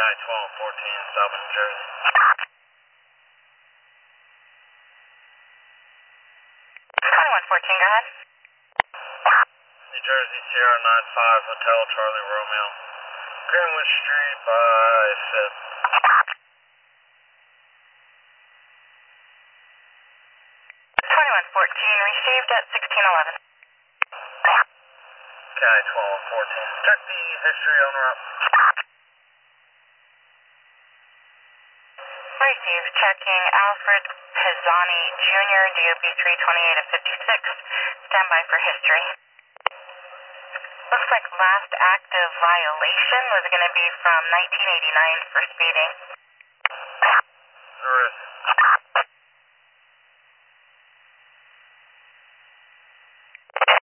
1214, South New Jersey. Go ahead. New Jersey, Sierra 95, Hotel Charlie Romeo. Greenwich Street by 5th. 2114, received at 1611. Okay, 1214. Check the history on route. Received, checking Alfred Pisani Jr., DOB 328 of 56. Standby for history. Looks like last active violation was going to be from 1989 for speeding. Risk